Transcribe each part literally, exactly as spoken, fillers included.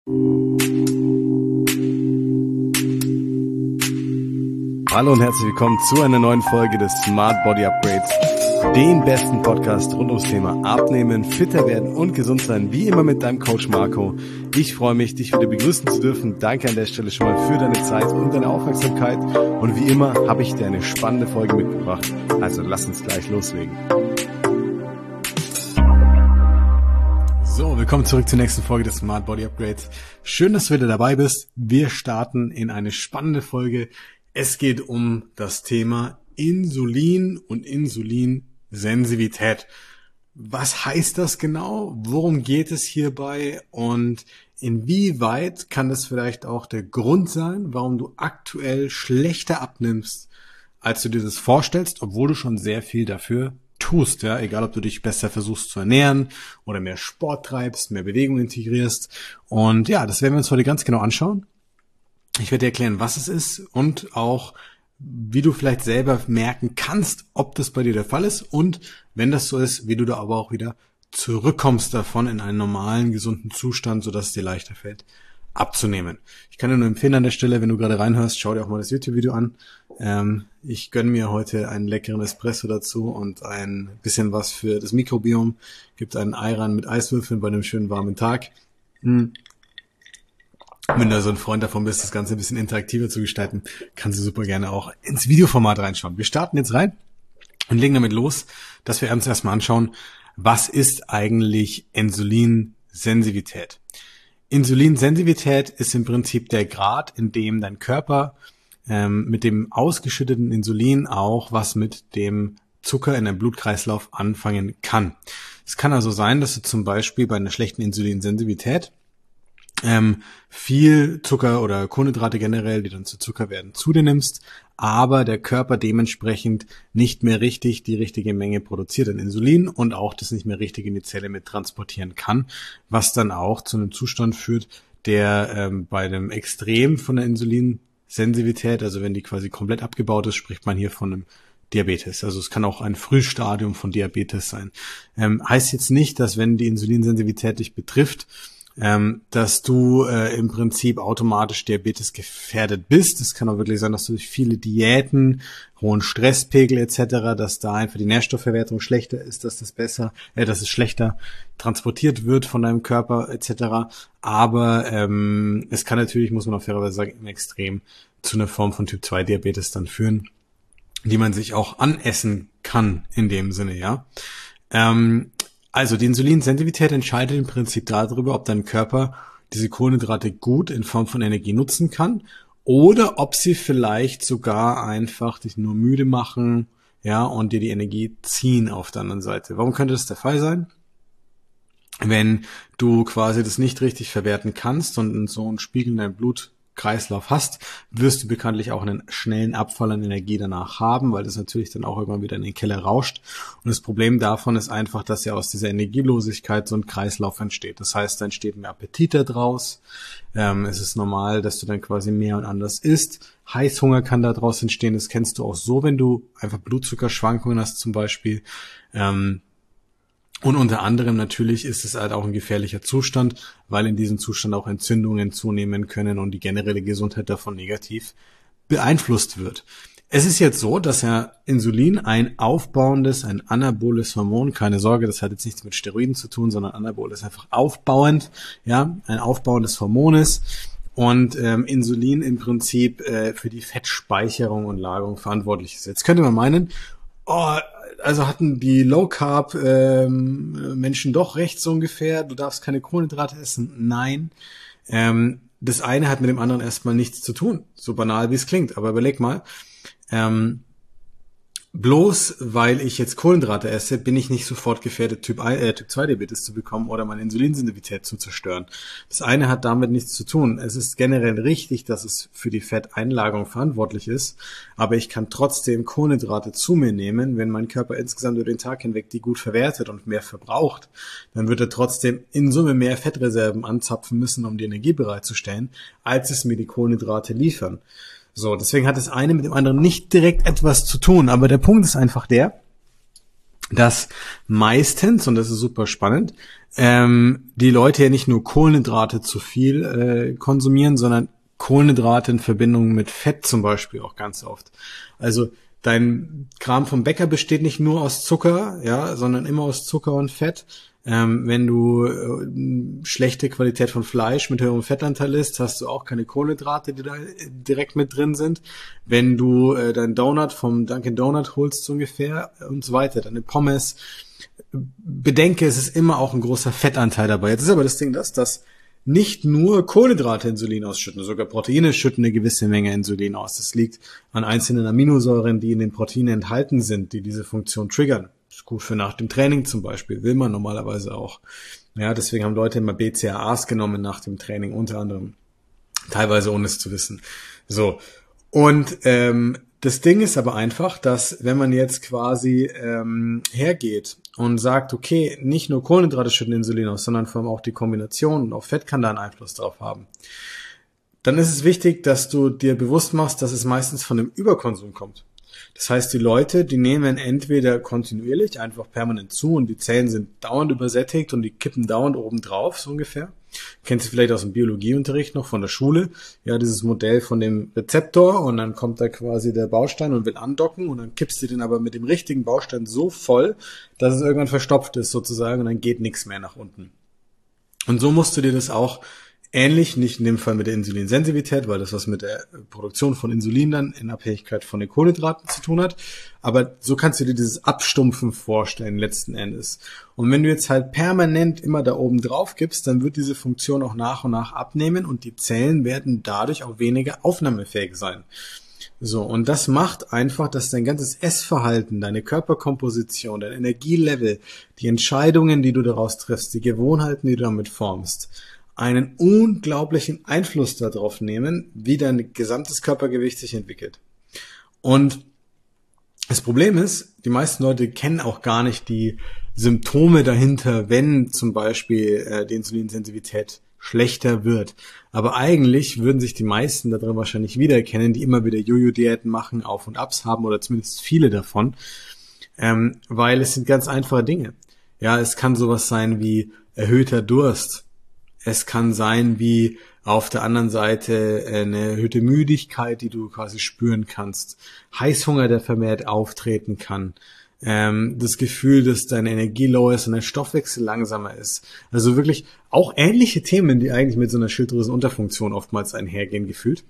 Hallo und herzlich willkommen zu einer neuen Folge des Smart Body Upgrades, dem besten Podcast rund ums Thema Abnehmen, fitter werden und gesund sein, wie immer mit deinem Coach Marco. Ich freue mich, dich wieder begrüßen zu dürfen. Danke an der Stelle schon mal für deine Zeit und deine Aufmerksamkeit. Und wie immer habe ich dir eine spannende Folge mitgebracht. Also lass uns gleich loslegen. So, willkommen zurück zur nächsten Folge des Smart Body Upgrades. Schön, dass du wieder dabei bist. Wir starten in eine spannende Folge. Es geht um das Thema Insulin und Insulinsensitivität. Was heißt das genau? Worum geht es hierbei? Und inwieweit kann das vielleicht auch der Grund sein, warum du aktuell schlechter abnimmst, als du dir das vorstellst, obwohl du schon sehr viel dafür tust, ja, egal ob du dich besser versuchst zu ernähren oder mehr Sport treibst, mehr Bewegung integrierst. Und ja, das werden wir uns heute ganz genau anschauen. Ich werde dir erklären, was es ist und auch, wie du vielleicht selber merken kannst, ob das bei dir der Fall ist und wenn das so ist, wie du da aber auch wieder zurückkommst davon in einen normalen, gesunden Zustand, sodass es dir leichter fällt, abzunehmen. Ich kann dir nur empfehlen an der Stelle, wenn du gerade reinhörst, schau dir auch mal das YouTube-Video an. Ähm, ich gönne mir heute einen leckeren Espresso dazu und ein bisschen was für das Mikrobiom. Gibt einen Ayran mit Eiswürfeln bei einem schönen warmen Tag. Hm. Wenn du so ein Freund davon bist, das Ganze ein bisschen interaktiver zu gestalten, kannst du super gerne auch ins Videoformat reinschauen. Wir starten jetzt rein und legen damit los, dass wir uns erstmal anschauen, was ist eigentlich Insulinsensitivität? Insulinsensitivität ist im Prinzip der Grad, in dem dein Körper ähm, mit dem ausgeschütteten Insulin auch was mit dem Zucker in deinem Blutkreislauf anfangen kann. Es kann also sein, dass du zum Beispiel bei einer schlechten Insulinsensitivität ähm, viel Zucker oder Kohlenhydrate generell, die dann zu Zucker werden, zu dir nimmst, aber der Körper dementsprechend nicht mehr richtig die richtige Menge produziert an Insulin und auch das nicht mehr richtig in die Zelle mit transportieren kann, was dann auch zu einem Zustand führt, der ähm, bei dem Extrem von der Insulinsensitivität, also wenn die quasi komplett abgebaut ist, spricht man hier von einem Diabetes. Also es kann auch ein Frühstadium von Diabetes sein. Ähm, heißt jetzt nicht, dass wenn die Insulinsensitivität dich betrifft, Ähm, dass du äh, im Prinzip automatisch Diabetes gefährdet bist. Es kann auch wirklich sein, dass du durch viele Diäten, hohen Stresspegel et cetera, dass da einfach die Nährstoffverwertung schlechter ist, dass das besser, äh, dass es schlechter transportiert wird von deinem Körper et cetera. Aber ähm, es kann natürlich, muss man auch fairerweise sagen, im Extrem zu einer Form von Typ zwei Diabetes dann führen, die man sich auch anessen kann in dem Sinne, ja. Ähm, Also die Insulinsensitivität entscheidet im Prinzip darüber, ob dein Körper diese Kohlenhydrate gut in Form von Energie nutzen kann oder ob sie vielleicht sogar einfach dich nur müde machen, ja, und dir die Energie ziehen auf der anderen Seite. Warum könnte das der Fall sein? Wenn du quasi das nicht richtig verwerten kannst und so einen Spiegel in deinem Blutkreislauf hast, wirst du bekanntlich auch einen schnellen Abfall an Energie danach haben, weil das natürlich dann auch irgendwann wieder in den Keller rauscht. Und das Problem davon ist einfach, dass ja aus dieser Energielosigkeit so ein Kreislauf entsteht. Das heißt, da entsteht mehr Appetit daraus. Ähm, es ist normal, dass du dann quasi mehr und anders isst. Heißhunger kann daraus entstehen. Das kennst du auch so, wenn du einfach Blutzuckerschwankungen hast zum Beispiel. Ähm, Und unter anderem natürlich ist es halt auch ein gefährlicher Zustand, weil in diesem Zustand auch Entzündungen zunehmen können und die generelle Gesundheit davon negativ beeinflusst wird. Es ist jetzt so, dass ja Insulin ein aufbauendes, ein anaboles Hormon, keine Sorge, das hat jetzt nichts mit Steroiden zu tun, sondern Anabol ist einfach aufbauend, ja, ein aufbauendes Hormon ist und ähm, Insulin im Prinzip äh, für die Fettspeicherung und Lagerung verantwortlich ist. Jetzt könnte man meinen, oh, also hatten die Low-Carb-Menschen ähm, doch recht so ungefähr, du darfst keine Kohlenhydrate essen. Nein, ähm, das eine hat mit dem anderen erstmal nichts zu tun, so banal wie es klingt. Aber überleg mal, ähm, bloß weil ich jetzt Kohlenhydrate esse, bin ich nicht sofort gefährdet, Typ, äh, Typ zwei Diabetes zu bekommen oder meine Insulinsensitivität zu zerstören. Das eine hat damit nichts zu tun. Es ist generell richtig, dass es für die Fetteinlagerung verantwortlich ist, aber ich kann trotzdem Kohlenhydrate zu mir nehmen. Wenn mein Körper insgesamt über den Tag hinweg die gut verwertet und mehr verbraucht, dann wird er trotzdem in Summe mehr Fettreserven anzapfen müssen, um die Energie bereitzustellen, als es mir die Kohlenhydrate liefern. So, deswegen hat das eine mit dem anderen nicht direkt etwas zu tun, aber der Punkt ist einfach der, dass meistens, und das ist super spannend, ähm, die Leute ja nicht nur Kohlenhydrate zu viel äh, konsumieren, sondern Kohlenhydrate in Verbindung mit Fett zum Beispiel auch ganz oft. Also dein Kram vom Bäcker besteht nicht nur aus Zucker, ja, sondern immer aus Zucker und Fett. Ähm, wenn du äh, schlechte Qualität von Fleisch mit höherem Fettanteil isst, hast du auch keine Kohlenhydrate, die da direkt mit drin sind. Wenn du äh, deinen Donut vom Dunkin' Donut holst so ungefähr und so weiter, deine Pommes, bedenke, es ist immer auch ein großer Fettanteil dabei. Jetzt ist aber das Ding das, dass nicht nur Kohlenhydrate Insulin ausschütten, sogar Proteine schütten eine gewisse Menge Insulin aus. Das liegt an einzelnen Aminosäuren, die in den Proteinen enthalten sind, die diese Funktion triggern. Ist gut für nach dem Training zum Beispiel, will man normalerweise auch. Ja, deswegen haben Leute immer B C A As genommen nach dem Training, unter anderem. Teilweise ohne es zu wissen. So. Und ähm, das Ding ist aber einfach, dass wenn man jetzt quasi ähm, hergeht und sagt, okay, nicht nur Kohlenhydrate schütten Insulin aus, sondern vor allem auch die Kombination und auch Fett kann da einen Einfluss drauf haben, dann ist es wichtig, dass du dir bewusst machst, dass es meistens von dem Überkonsum kommt. Das heißt, die Leute, die nehmen entweder kontinuierlich einfach permanent zu und die Zellen sind dauernd übersättigt und die kippen dauernd oben drauf, so ungefähr. Kennst du vielleicht aus dem Biologieunterricht noch von der Schule? Ja, dieses Modell von dem Rezeptor und dann kommt da quasi der Baustein und will andocken und dann kippst du den aber mit dem richtigen Baustein so voll, dass es irgendwann verstopft ist sozusagen und dann geht nichts mehr nach unten. Und so musst du dir das auch ähnlich, nicht in dem Fall mit der Insulinsensitivität, weil das was mit der Produktion von Insulin dann in Abhängigkeit von den Kohlenhydraten zu tun hat. Aber so kannst du dir dieses Abstumpfen vorstellen letzten Endes. Und wenn du jetzt halt permanent immer da oben drauf gibst, dann wird diese Funktion auch nach und nach abnehmen und die Zellen werden dadurch auch weniger aufnahmefähig sein. So, und das macht einfach, dass dein ganzes Essverhalten, deine Körperkomposition, dein Energielevel, die Entscheidungen, die du daraus triffst, die Gewohnheiten, die du damit formst, einen unglaublichen Einfluss darauf nehmen, wie dein gesamtes Körpergewicht sich entwickelt. Und das Problem ist, die meisten Leute kennen auch gar nicht die Symptome dahinter, wenn zum Beispiel äh, die Insulinsensitivität schlechter wird. Aber eigentlich würden sich die meisten da drin wahrscheinlich wiedererkennen, die immer wieder Jojo-Diäten machen, Auf- und Abs haben oder zumindest viele davon, ähm, weil es sind ganz einfache Dinge. Ja, es kann sowas sein wie erhöhter Durst. Es kann sein wie auf der anderen Seite eine erhöhte Müdigkeit, die du quasi spüren kannst. Heißhunger, der vermehrt auftreten kann. Ähm, das Gefühl, dass deine Energie low ist und dein Stoffwechsel langsamer ist. Also wirklich auch ähnliche Themen, die eigentlich mit so einer Schilddrüsenunterfunktion oftmals einhergehen, gefühlt.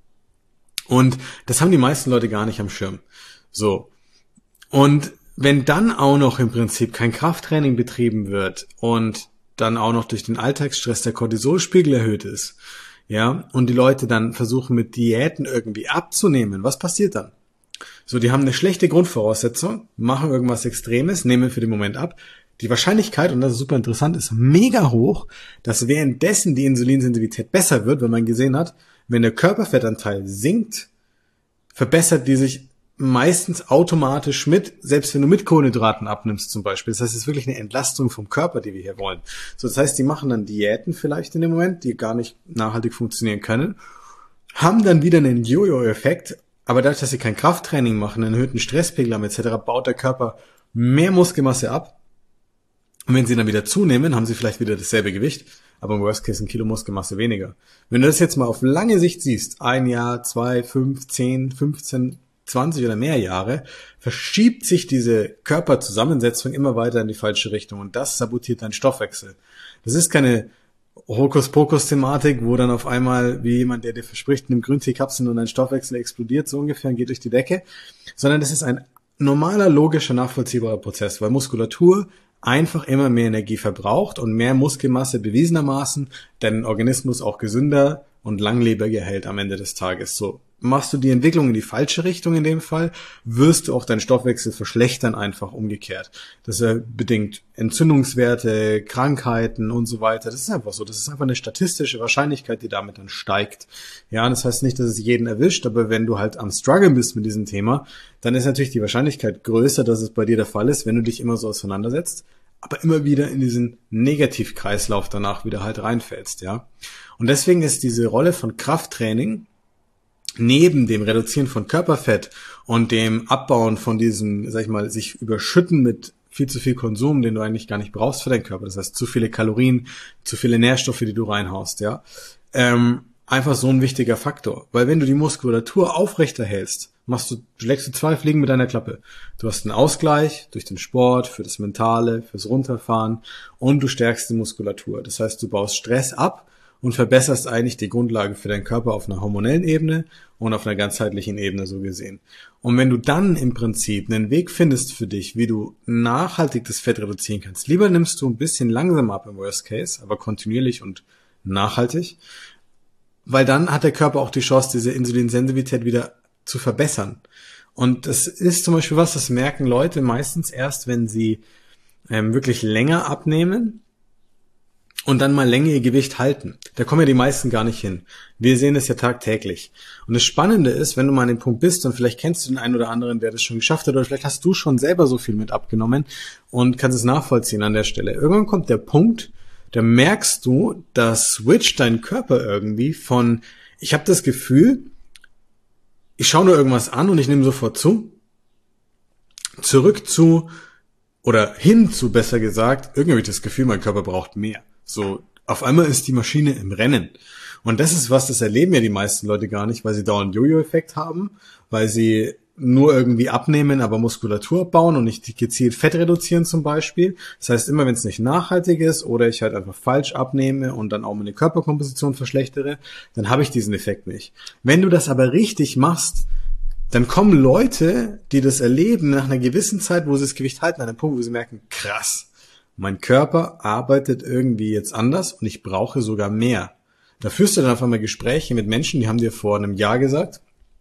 Und das haben die meisten Leute gar nicht am Schirm. So. Und wenn dann auch noch im Prinzip kein Krafttraining betrieben wird und dann auch noch durch den Alltagsstress der Cortisolspiegel erhöht ist, ja, und die Leute dann versuchen mit Diäten irgendwie abzunehmen, was passiert dann? So, die haben eine schlechte Grundvoraussetzung, machen irgendwas Extremes, nehmen für den Moment ab. Die Wahrscheinlichkeit, und das ist super interessant, ist mega hoch, dass währenddessen die Insulinsensitivität besser wird, wenn man gesehen hat, wenn der Körperfettanteil sinkt, verbessert die sich meistens automatisch mit, selbst wenn du mit Kohlenhydraten abnimmst zum Beispiel. Das heißt, es ist wirklich eine Entlastung vom Körper, die wir hier wollen. So, das heißt, die machen dann Diäten vielleicht in dem Moment, die gar nicht nachhaltig funktionieren können, haben dann wieder einen Jojo-Effekt, aber dadurch, dass sie kein Krafttraining machen, einen erhöhten Stresspegel haben et cetera, baut der Körper mehr Muskelmasse ab. Und wenn sie dann wieder zunehmen, haben sie vielleicht wieder dasselbe Gewicht, aber im Worst Case ein Kilo Muskelmasse weniger. Wenn du das jetzt mal auf lange Sicht siehst, ein Jahr, zwei, fünf, zehn, fünfzehn, zwanzig oder mehr Jahre, verschiebt sich diese Körperzusammensetzung immer weiter in die falsche Richtung und das sabotiert deinen Stoffwechsel. Das ist keine Hokuspokus-Thematik, wo dann auf einmal, wie jemand, der dir verspricht, nimm Grüntee-Kapseln und dein Stoffwechsel explodiert so ungefähr und geht durch die Decke, sondern das ist ein normaler, logischer, nachvollziehbarer Prozess, weil Muskulatur einfach immer mehr Energie verbraucht und mehr Muskelmasse bewiesenermaßen deinen Organismus auch gesünder und langlebiger hält am Ende des Tages. So machst du die Entwicklung in die falsche Richtung in dem Fall, wirst du auch deinen Stoffwechsel verschlechtern, einfach umgekehrt. Das äh, bedingt Entzündungswerte, Krankheiten und so weiter. Das ist einfach so. Das ist einfach eine statistische Wahrscheinlichkeit, die damit dann steigt. Ja, das heißt nicht, dass es jeden erwischt, aber wenn du halt am Struggle bist mit diesem Thema, dann ist natürlich die Wahrscheinlichkeit größer, dass es bei dir der Fall ist, wenn du dich immer so auseinandersetzt, aber immer wieder in diesen Negativkreislauf danach wieder halt reinfällst, ja. Und deswegen ist diese Rolle von Krafttraining neben dem Reduzieren von Körperfett und dem Abbauen von diesem, sag ich mal, sich überschütten mit viel zu viel Konsum, den du eigentlich gar nicht brauchst für deinen Körper. Das heißt, zu viele Kalorien, zu viele Nährstoffe, die du reinhaust, ja. Ähm, einfach so ein wichtiger Faktor. Weil wenn du die Muskulatur aufrechterhältst, machst du, schlägst du zwei Fliegen mit deiner Klappe. Du hast einen Ausgleich durch den Sport, für das Mentale, fürs Runterfahren und du stärkst die Muskulatur. Das heißt, du baust Stress ab und verbesserst eigentlich die Grundlage für deinen Körper auf einer hormonellen Ebene und auf einer ganzheitlichen Ebene so gesehen. Und wenn du dann im Prinzip einen Weg findest für dich, wie du nachhaltig das Fett reduzieren kannst, lieber nimmst du ein bisschen langsam ab im Worst Case, aber kontinuierlich und nachhaltig, weil dann hat der Körper auch die Chance, diese Insulinsensitivität wieder zu verbessern. Und das ist zum Beispiel was, das merken Leute meistens erst, wenn sie ähm, wirklich länger abnehmen und dann mal länger ihr Gewicht halten. Da kommen ja die meisten gar nicht hin. Wir sehen es ja tagtäglich. Und das Spannende ist, wenn du mal an dem Punkt bist und vielleicht kennst du den einen oder anderen, der das schon geschafft hat, oder vielleicht hast du schon selber so viel mit abgenommen und kannst es nachvollziehen an der Stelle. Irgendwann kommt der Punkt, da merkst du, da switcht dein Körper irgendwie von, ich habe das Gefühl, ich schaue nur irgendwas an und ich nehme sofort zu, zurück zu, oder hin zu, besser gesagt, irgendwie habe ich das Gefühl, mein Körper braucht mehr. So, auf einmal ist die Maschine im Rennen. Und das ist was, das erleben ja die meisten Leute gar nicht, weil sie dauernd Jojo-Effekt haben, weil sie nur irgendwie abnehmen, aber Muskulatur abbauen und nicht gezielt Fett reduzieren zum Beispiel. Das heißt, immer wenn es nicht nachhaltig ist oder ich halt einfach falsch abnehme und dann auch meine Körperkomposition verschlechtere, dann habe ich diesen Effekt nicht. Wenn du das aber richtig machst, dann kommen Leute, die das erleben, nach einer gewissen Zeit, wo sie das Gewicht halten, an einem Punkt, wo sie merken, krass, mein Körper arbeitet irgendwie jetzt anders und ich brauche sogar mehr. Da führst du dann auf einmal Gespräche mit Menschen, die haben dir vor einem Jahr gesagt,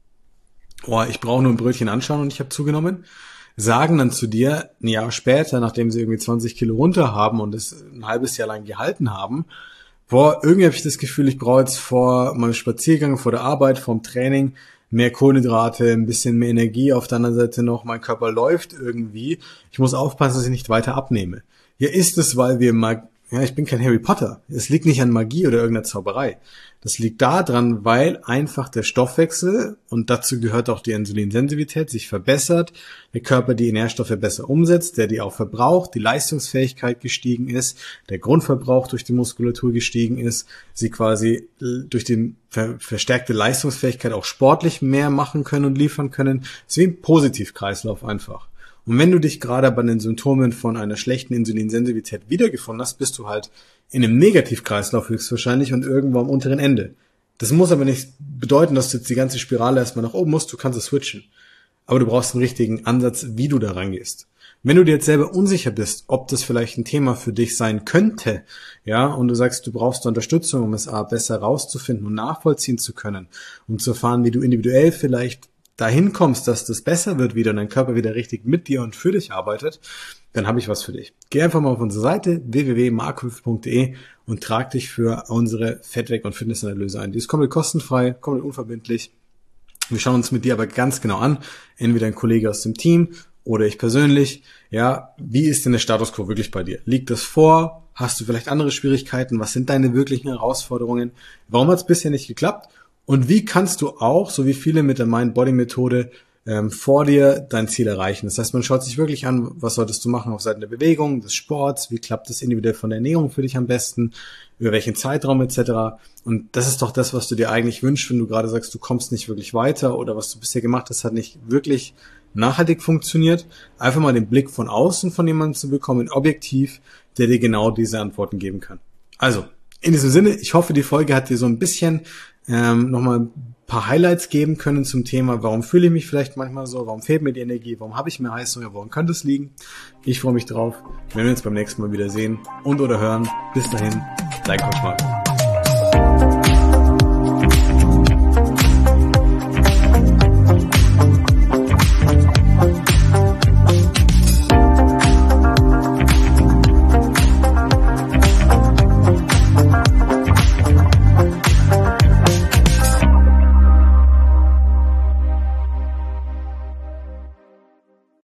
oh, ich brauche nur ein Brötchen anschauen und ich habe zugenommen, sagen dann zu dir ein Jahr später, nachdem sie irgendwie zwanzig Kilo runter haben und es ein halbes Jahr lang gehalten haben, boah, irgendwie habe ich das Gefühl, ich brauche jetzt vor meinem Spaziergang, vor der Arbeit, vor dem Training mehr Kohlenhydrate, ein bisschen mehr Energie, auf der anderen Seite noch, mein Körper läuft irgendwie, ich muss aufpassen, dass ich nicht weiter abnehme. Ja, ist es, weil wir mal, ja, ich bin kein Harry Potter. Es liegt nicht an Magie oder irgendeiner Zauberei. Das liegt daran, weil einfach der Stoffwechsel, und dazu gehört auch die Insulinsensitivität, sich verbessert, der Körper die Nährstoffe besser umsetzt, der die auch verbraucht, die Leistungsfähigkeit gestiegen ist, der Grundverbrauch durch die Muskulatur gestiegen ist, sie quasi durch die ver- verstärkte Leistungsfähigkeit auch sportlich mehr machen können und liefern können. Es ist wie ein Positivkreislauf einfach. Und wenn du dich gerade bei den Symptomen von einer schlechten Insulinsensitivität wiedergefunden hast, bist du halt in einem Negativkreislauf höchstwahrscheinlich und irgendwo am unteren Ende. Das muss aber nicht bedeuten, dass du jetzt die ganze Spirale erstmal nach oben musst, du kannst es switchen. Aber du brauchst einen richtigen Ansatz, wie du da rangehst. Wenn du dir jetzt selber unsicher bist, ob das vielleicht ein Thema für dich sein könnte, ja, und du sagst, du brauchst Unterstützung, um es A, besser rauszufinden und nachvollziehen zu können, um zu erfahren, wie du individuell vielleicht dahin kommst, dass das besser wird wieder und dein Körper wieder richtig mit dir und für dich arbeitet, dann habe ich was für dich. Geh einfach mal auf unsere Seite w w w punkt markhöf punkt d e und trag dich für unsere Fettweg- und Fitnessanalyse ein. Die ist komplett kostenfrei, komplett unverbindlich. Wir schauen uns mit dir aber ganz genau an, entweder ein Kollege aus dem Team oder ich persönlich. Ja, wie ist denn der Status quo wirklich bei dir? Liegt das vor? Hast du vielleicht andere Schwierigkeiten? Was sind deine wirklichen Herausforderungen? Warum hat es bisher nicht geklappt? Und wie kannst du auch, so wie viele mit der Mind-Body-Methode, ähm, vor dir dein Ziel erreichen? Das heißt, man schaut sich wirklich an, was solltest du machen auf Seiten der Bewegung, des Sports, wie klappt das individuell von der Ernährung für dich am besten, über welchen Zeitraum et cetera. Und das ist doch das, was du dir eigentlich wünschst, wenn du gerade sagst, du kommst nicht wirklich weiter oder was du bisher gemacht hast, hat nicht wirklich nachhaltig funktioniert. Einfach mal den Blick von außen von jemandem zu bekommen, objektiv, der dir genau diese Antworten geben kann. Also, in diesem Sinne, ich hoffe, die Folge hat dir so ein bisschen ähm, nochmal ein paar Highlights geben können zum Thema, warum fühle ich mich vielleicht manchmal so, warum fehlt mir die Energie, warum habe ich mehr Heißhunger, woran könnte es liegen? Ich freue mich drauf, wenn wir uns beim nächsten Mal wieder sehen und oder hören. Bis dahin, dein Coach Mark.